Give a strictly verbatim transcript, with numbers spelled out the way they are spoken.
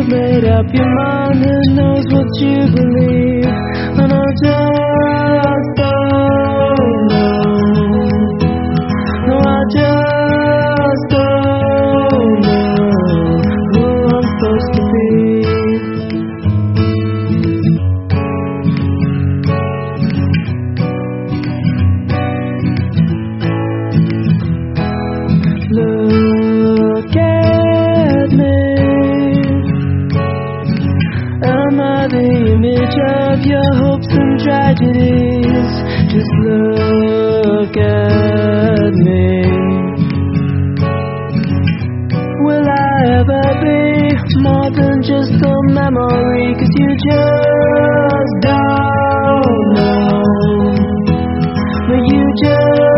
you've made up your mind, who knows what you believe, and I just don't know. No, I just don't know who I'm supposed to be. Look at me. Am I the image of your hopes and tragedies? Just look at me. Will I ever be more than just a memory? 'Cause you just don't know. But you just